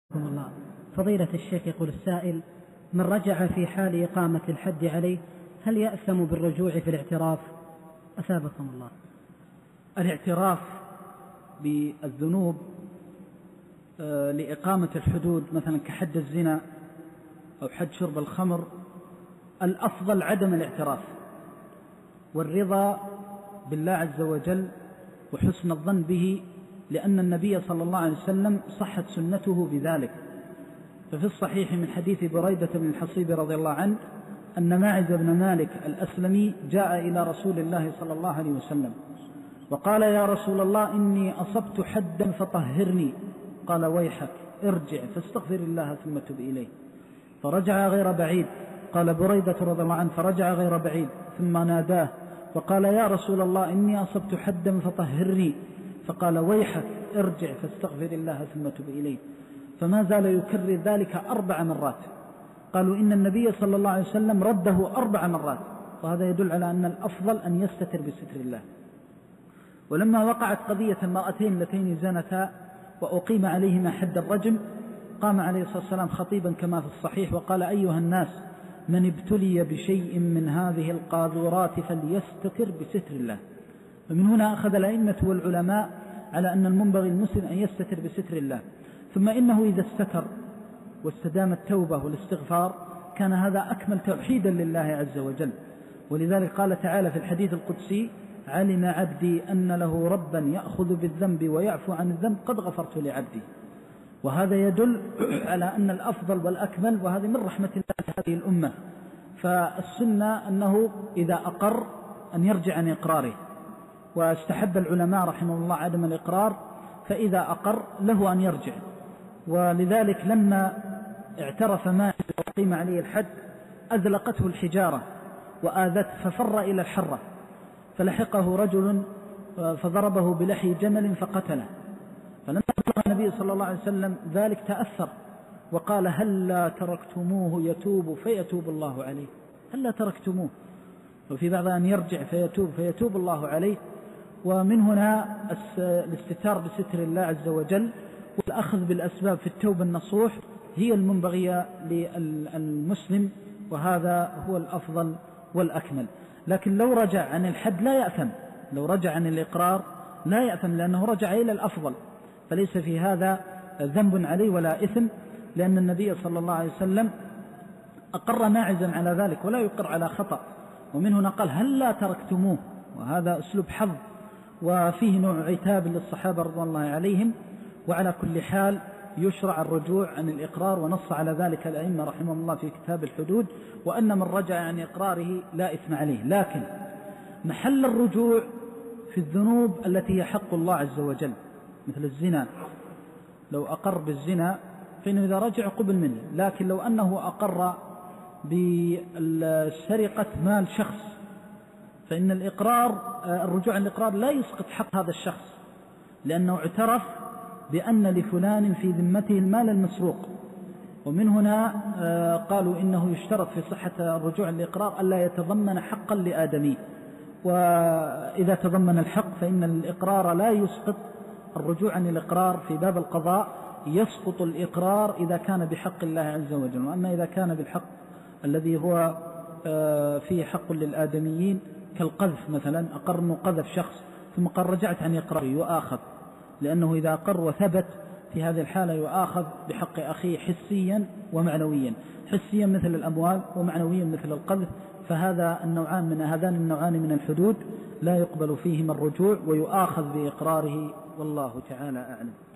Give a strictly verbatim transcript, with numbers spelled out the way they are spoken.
الله. فضيلة الشيخ، يقول السائل: من رجع في حال إقامة الحد عليه هل يأثم بالرجوع في الاعتراف؟ أثابكم الله. الاعتراف بالذنوب لإقامة الحدود مثلا كحد الزنا أو حد شرب الخمر، الأفضل عدم الاعتراف والرضا بالله عز وجل وحسن الظن به، لأن النبي صلى الله عليه وسلم صحت سنته بذلك. ففي الصحيح من حديث بريدة بن الحصيب رضي الله عنه أن ماعز بن مالك الأسلمي جاء إلى رسول الله صلى الله عليه وسلم وقال: يا رسول الله، إني أصبت حدا فطهرني. قال: ويحك، ارجع فاستغفر الله ثم تب إليه. فرجع غير بعيد. قال بريدة رضي الله عنه: فرجع غير بعيد ثم ناداه وقال: يا رسول الله، إني أصبت حدا فطهرني. فقال: ويحك، ارجع فاستغفر الله ثم تب إليه. فما زال يكرر ذلك أربع مرات. قالوا إن النبي صلى الله عليه وسلم رده أربع مرات، وهذا يدل على أن الأفضل أن يستتر بستر الله. ولما وقعت قضية المرأتين اللتين زنتا وأقيم عليهما حد الرجم، قام عليه الصلاة والسلام خطيبا كما في الصحيح وقال: أيها الناس، من ابتلي بشيء من هذه القاذورات فليستتر بستر الله. ومن هنا أخذ الأئمة والعلماء على أن المنبغي المسلم أن يستتر بستر الله. ثم إنه إذا استتر واستدام التوبة والاستغفار كان هذا أكمل توحيدا لله عز وجل. ولذلك قال تعالى في الحديث القدسي: علم عبدي أن له ربا يأخذ بالذنب ويعفو عن الذنب قد غفرت لعبدي. وهذا يدل على أن الأفضل والأكمل، وهذه من رحمة الله هذه الأمة. فالسنة أنه إذا أقر أن يرجع عن إقراره، واستحب العلماء رحمه الله عدم الإقرار، فإذا أقر له أن يرجع. ولذلك لما اعترف ماعز وقيم عليه الحد أذلقته الحجارة وآذته ففر إلى الحرة، فلحقه رجل فضربه بلحي جمل فقتله. فلما بلغ النبي صلى الله عليه وسلم ذلك تأثر وقال: هل لا تركتموه يتوب فيتوب الله عليه؟ هل لا تركتموه؟ وفي بعض أن يرجع فيتوب فيتوب الله عليه. ومن هنا الاستتار بستر الله عز وجل والأخذ بالأسباب في التوبة النصوح هي المنبغية للمسلم، وهذا هو الأفضل والأكمل. لكن لو رجع عن الحد لا يأثم، لو رجع عن الإقرار لا يأثم، لأنه رجع إلى الأفضل، فليس في هذا ذنب عليه ولا إثم، لأن النبي صلى الله عليه وسلم أقر ماعزا على ذلك ولا يقر على خطأ. ومن هنا قال: هل لا تركتموه؟ وهذا أسلوب حظ وفيه نوع عتاب للصحابة رضوان الله عليهم. وعلى كل حال يشرع الرجوع عن الإقرار، ونص على ذلك الأئمة رحمهم الله في كتاب الحدود، وأن من رجع عن إقراره لا إثم عليه. لكن محل الرجوع في الذنوب التي هي حق الله عز وجل مثل الزنا. لو أقر بالزنا فإنه إذا رجع قبل منه، لكن لو أنه أقر بسرقة مال شخص فإن الإقرار الرجوع عن الإقرار لا يسقط حق هذا الشخص، لأنه اعترف بأن لفلان في ذمته المال المسروق. ومن هنا قالوا إنه يشترط في صحة الرجوع عن الإقرار ألا يتضمن حقا لآدمي، وإذا تضمن الحق فإن الإقرار لا يسقط الرجوع عن الإقرار. في باب القضاء يسقط الإقرار إذا كان بحق الله عز وجل، وأما إذا كان بالحق الذي هو فيه حق للآدميين كالقذف مثلا، أقر أنه قذف شخص ثم قال رجعت عن إقراره يؤاخذ، لأنه إذا أقر وثبت في هذه الحالة يؤاخذ بحق أخيه حسيا ومعنويا، حسيا مثل الأموال ومعنويا مثل القذف. فهذا النوعان من هذان النوعان من الحدود لا يقبل فيهما الرجوع ويؤاخذ بإقراره، والله تعالى أعلم.